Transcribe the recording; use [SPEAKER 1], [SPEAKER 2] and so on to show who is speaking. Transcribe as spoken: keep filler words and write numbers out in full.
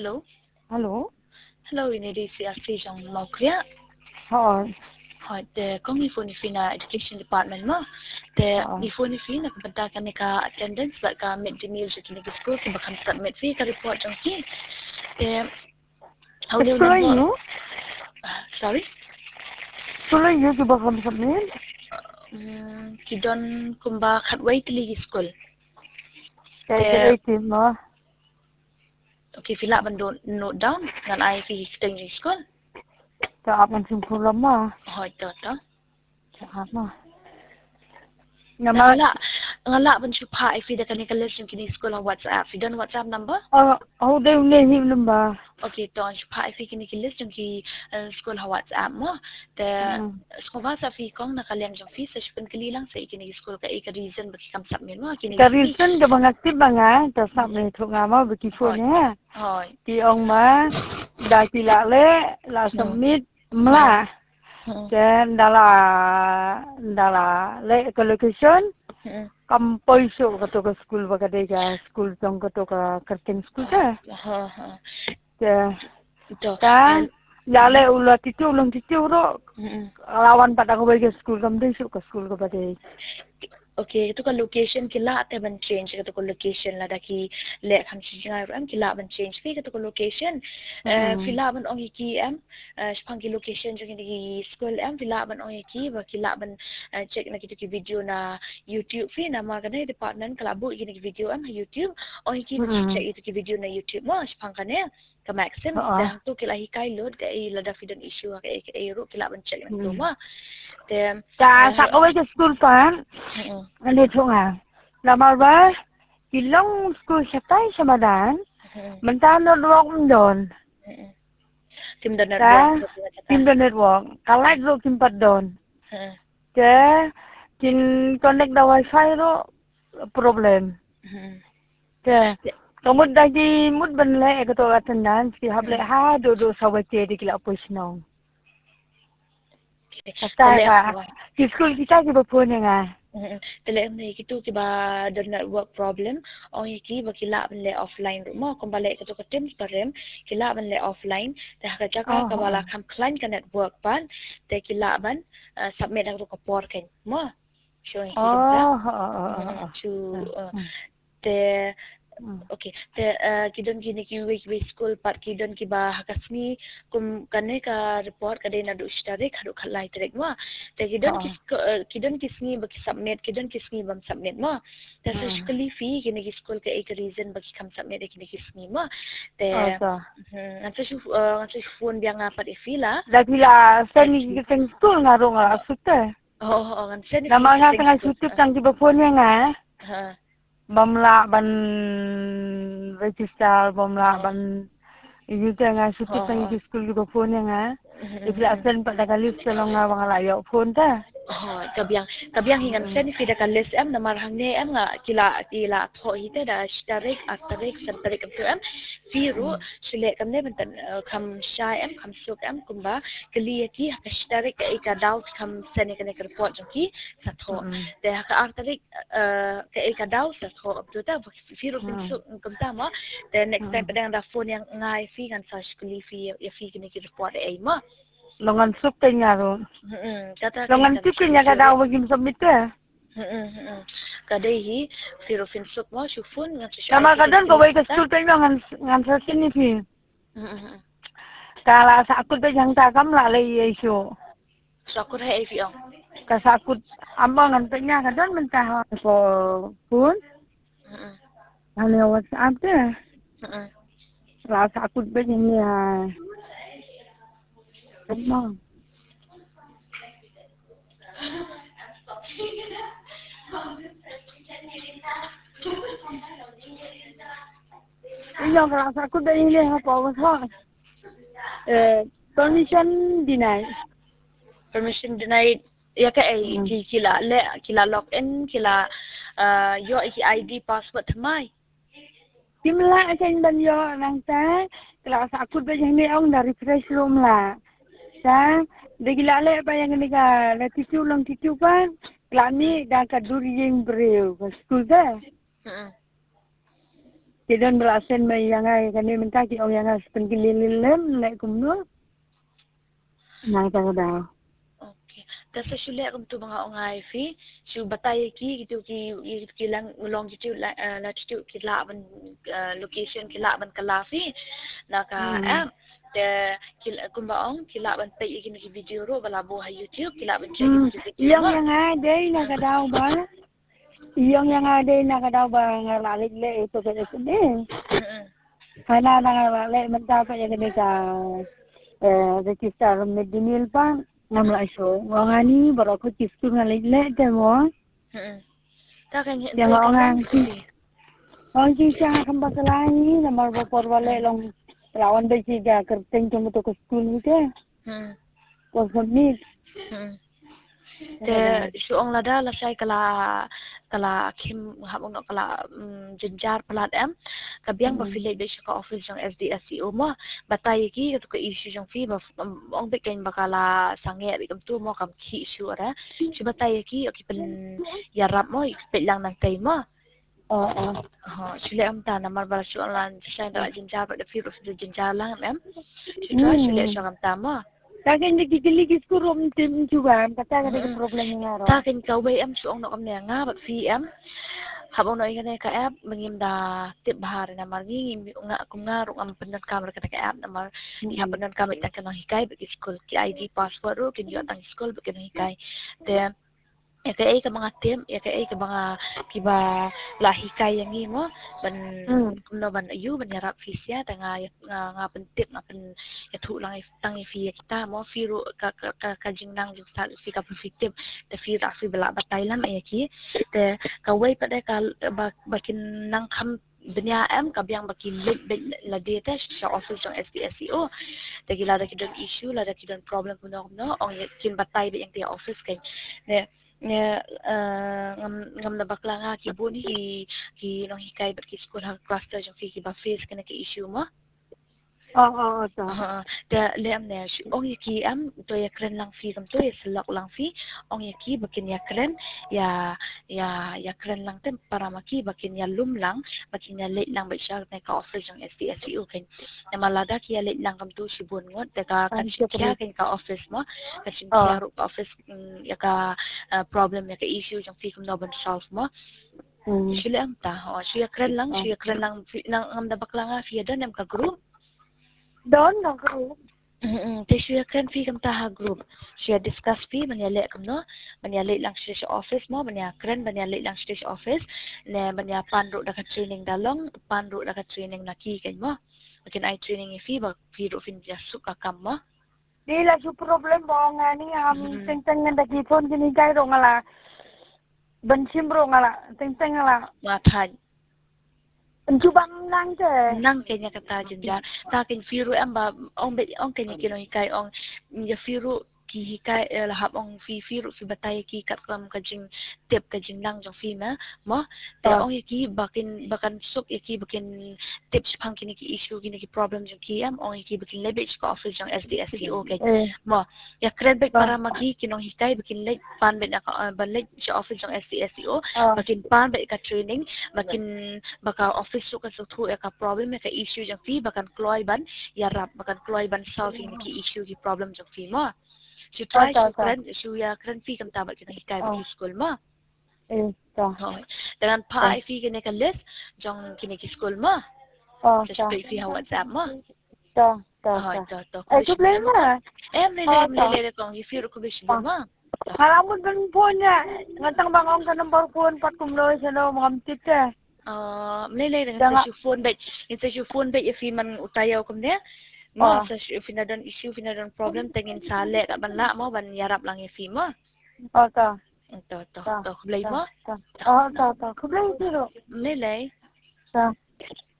[SPEAKER 1] Hello.
[SPEAKER 2] Hello.
[SPEAKER 1] Hello, ini di C R C Jong Mau Kria.
[SPEAKER 2] Họ.
[SPEAKER 1] Hoi, the kong ifo ni fina education department mo. The
[SPEAKER 2] Họ.
[SPEAKER 1] ifo ni fina kepada kan ka attendance bak ka midday meal jeki ni school ke bakam submit fee ka report jong ki. The how do you
[SPEAKER 2] Sekolah
[SPEAKER 1] know?
[SPEAKER 2] you?
[SPEAKER 1] Sorry.
[SPEAKER 2] Sekolah you ke bakam submit?
[SPEAKER 1] Hmm, kidon kumba khatway tili school.
[SPEAKER 2] Kaya kaya mo.
[SPEAKER 1] Okay, fill up and don't note down ngan I fi staying in school.
[SPEAKER 2] Sa apan simpul lama.
[SPEAKER 1] Hoi, to to.
[SPEAKER 2] Sa apa? Nama.
[SPEAKER 1] Ngala, ngala pun cuba I fi da kan ka list kini school on WhatsApp. Fi don WhatsApp number?
[SPEAKER 2] Oh, oh dia boleh him lamba.
[SPEAKER 1] Okay, to cuba I fi kini ki list ki school on WhatsApp mo. The school WhatsApp fi kong nakaliam jong fi sa shipun kali lang sa ikini school ka ika reason bagi kam submit mo kini.
[SPEAKER 2] Ka reason ka bang aktif bang ah, ta submit thong ngama bagi phone ya.
[SPEAKER 1] Hoi.
[SPEAKER 2] Ki ong ma dah kila le la submit mla. Then dala dala le ke location kam poiso kato ka school ba kadai ka school tong kato ka kerting school ka.
[SPEAKER 1] Ha ha.
[SPEAKER 2] Ya.
[SPEAKER 1] To.
[SPEAKER 2] Ta yale ulo titu ulung titu ro. Lawan pada ko bagi school kam dei su ka school ka badai.
[SPEAKER 1] Okay, itu kan location kila ate ban change kata ko location la daki le kham chi ngai ram kila ban change fi kata ko location eh fila ban ong ki am spang ki location jong di school am fila ban ong ki ba kila ban check na kitu ki video na YouTube fi na ma kan department kalabu ki video am YouTube ong ki check itu ki video na YouTube mo spang kan ya ka maxim dan tu kila hikai load ka i lada fi dan issue ka e ro kila ban check na tu ma then
[SPEAKER 2] ta sa ko bagi school kan Ano ito nga? Lamawa, ilang school siya tayo sa Madan, mantano doon doon.
[SPEAKER 1] Team the network.
[SPEAKER 2] Team the network. Kalay do kimpat doon. Kaya, kin connect the wifi ro, problem. Kaya, kamud dagi mud banle, ito attendance, ki hable ha, do do sa wache, di kila operational. Kaya ka, ki school kita ki ba po niya nga?
[SPEAKER 1] Tele ni kitu kiba the network problem ong iki ba kila ban le offline mo kung balik ka to ka teams parem kila ban le offline dah ka jaka ka bala kam client ka network ban te kila ban submit ang ka por ken mo showing
[SPEAKER 2] oh
[SPEAKER 1] to te okay te kidon gini ki week week school part kidon ki ba hakasni kum kane ka report ka de na do stare khadu khalai trek mo te kidon ki kidon kisni ba submit kidon kisni bam submit mo te specially fi gini ki school ka ek reason ba ki kam submit gini kisni mo te ngansa shu ngansa phone biang apa de fila
[SPEAKER 2] dagila seni ki teng school ngaro nga asute
[SPEAKER 1] oh ngansa ni
[SPEAKER 2] nama nga teng asute tang ki ba phone nga
[SPEAKER 1] ha
[SPEAKER 2] bamla ban register bamla ban itu nga suti tang ki school ki ba phone nga ibla asen pa dagalis kalong nga mga layo phone ta
[SPEAKER 1] oh kabyang kabyang hingan sen fi da kalis am na marhang ne am nga kila kila tho hite da starik astarik santarik am tu am fi ru sile kam ne bentan kam shai am kam suk am kumba kali ki ha starik ka ika doubt kam sen ka ne report ki sa tho de ha ka astarik ka ika doubt sa tho am tu ta fi ru bin suk kum ta ma de next time padang da phone yang ngai fi kan sa skuli fi ya fi ki ne report ai ma
[SPEAKER 2] longan sup tanya ro
[SPEAKER 1] hmm kata
[SPEAKER 2] longan tip nya ka daw magim submit ka
[SPEAKER 1] hmm hmm kadai hi firo fin sup mo shufun ngan sa
[SPEAKER 2] nama kadan ko wai ka school tanya ngan ngan sa sini fi
[SPEAKER 1] hmm
[SPEAKER 2] kala sa akut ba yang ta kam la le yeso
[SPEAKER 1] sakut hai fi ong
[SPEAKER 2] ka sa akut amba ngan tanya kadan mentah ko pun
[SPEAKER 1] hmm
[SPEAKER 2] ane WhatsApp te
[SPEAKER 1] hmm
[SPEAKER 2] la sa akut ba yang ni ha Mom. Ini kalau aku dah ini apa apa? Eh, permission denied.
[SPEAKER 1] Permission denied. Ya ka ai ki kila le kila login kila uh, yo I D password thamai.
[SPEAKER 2] Kimla akan ban yo nang ta kalau aku dah yang ni ong dari refresh room lah. Ta de gila le pa yang ni ka la titu long titu pa la ni da ka duri yang breu school da.
[SPEAKER 1] Hmm.
[SPEAKER 2] Kita berasen mai yang ai kan ni minta ki ong yang ai sepen kilililem lek kumno. Nang tang dah.
[SPEAKER 1] Okay. Kasi sila kung tu mga ongay fi, su batay ki gitu ki ki lang longitude latitude kilaban location kilaban kalafi naka eh the kung baong kilaban pa ikin ki video ro bala bo ha YouTube kilaban check ki video
[SPEAKER 2] yang yang ada nakadaw ba yang yang ada nakadaw ba ngalalit le ito kasi ni kana nangalalit man ta pa yan ka eh register medinil pa namla iso ngani baro ko kistu ngalit le demo
[SPEAKER 1] ta kan
[SPEAKER 2] yang orang orang si siya kan basalani namar ba por wale long lawan ba si ga kerteng tumo to ko school ni te hmm ko submit
[SPEAKER 1] hmm te su ong lada la sai kala kala kim habong no kala jenjar pelat em kabiang ba file be ka office jong S D S C O mo batay ki to ko issue jong fi ba ong be ken bakala sange bi kam tu mo kam ki issue ara su batay ki o ki pen yarap mo pe lang nang tay mo
[SPEAKER 2] oh oh
[SPEAKER 1] ha sile am ta namar ba su online sai da jenjar ba de fi of de jenjar lang em su try sile so kam ta mo
[SPEAKER 2] Takin dikikiligis ko rom tim juga, kata ada problem nga ro.
[SPEAKER 1] Takin kau bay am suong no kam ne nga ba fi am. Habang no ikane ka app mangim da tip bahar na margi nga kung nga ro am penan kamera ka app na mar ya penan kamera ta kan hikay ba school ki I D password ro kin yo tang school ba kan hikay. Then ya kay ka mga tim ya kay ka mga kiba lahi kay yang mo ban kuno ban ayu ban yarap fisya ta nga nga nga pentip nga pen ya thu lang tang fi kita mo firu ka ka ka jingnang ju sa fi ka positif te fi ra fi bala batay lam ay ki te ka way pa de ka bakin nang kham dunia em kabyang bakin lit la data sa office ng S D S C O te gila da kidon issue la da kidon problem kuno no ong kin batay ba yang ti office kay ne nga ngam ngam na bakla nga kibun hi hi nong hikay bat ki school hang cluster jong ki ba face kana ki issue mo
[SPEAKER 2] oh oh to
[SPEAKER 1] ha da lem ne ong ki am to ya kren lang fi kam to ya selak lang fi ong ya ki bakin ya kren ya ya ya kren lang tem para maki bakin ya lum lang bakin ya late lang ba siya na ka office jong S D S C O ken na malada ki ya late lang kam to sibun ngot da ka kan kya ken ka office mo kasi kya ro ka office ya ka problem ya ka issue jong fi kam no ban solve mo sila ang ta ho siya kren lang siya kren lang nang am da bakla nga fi da nem ka group
[SPEAKER 2] don no group
[SPEAKER 1] mm te siya kan fi kam ta ha group siya discuss fi manyale kam no manyale lang siya sa office mo manya kren manyale lang siya sa office ne manya panro da ka training dalong panro da ka training na ki kan mo makin ay training fi ba fi ro fin ja suka kam mo
[SPEAKER 2] di la su problem bo nga ni am teng teng nda ki phone kini kai ro ngala ban sim ro ngala teng teng ngala
[SPEAKER 1] mathan
[SPEAKER 2] Jubang lang te.
[SPEAKER 1] Nang kanya kata jenja. Takin firu amba ong bet ong kanya kino hikay ong ya firu ki hikay lahap ong fi firu fi batay ki kat kam kajing tip kajing lang jong fi ma mo te ong yaki bakin bakan suk yaki bakin tips pang kini ki issue kini ki problem jong ki am ong yaki bakin lebej ko office jong S D S C O kay mo ya credit para magi kinong hikay bakin lej pan bet na ban lej sa office jong S D S C O bakin pan bet ka training bakin baka office su ka su thu ka problem ka issue jong fi bakan kloy ban ya rap bakan kloy ban solving ki issue ki problem jong fi mo si try su kren su ya kren fi kam tabat kita hikay ba school mo
[SPEAKER 2] eh ta
[SPEAKER 1] dengan pa fi kini ka list jong kini ki school mo
[SPEAKER 2] oh
[SPEAKER 1] sa fi ha WhatsApp mo
[SPEAKER 2] ta ta
[SPEAKER 1] ta ta
[SPEAKER 2] eh problema
[SPEAKER 1] em le le le le kong if you ko bis mo
[SPEAKER 2] Malamod ng phone niya. Ngatang bangong ka number phone pat kumloy sa no mga mtit eh.
[SPEAKER 1] Ah, mlele dengan sa phone bet. Sa phone bet if man utayaw kum dia. Mo sa finadon issue finadon problem tengin sale ka banla mo ban yarap lang ifi mo.
[SPEAKER 2] Oh ta.
[SPEAKER 1] To to to kublay mo.
[SPEAKER 2] Oh ta ta kublay siro.
[SPEAKER 1] Mlele.
[SPEAKER 2] Ta.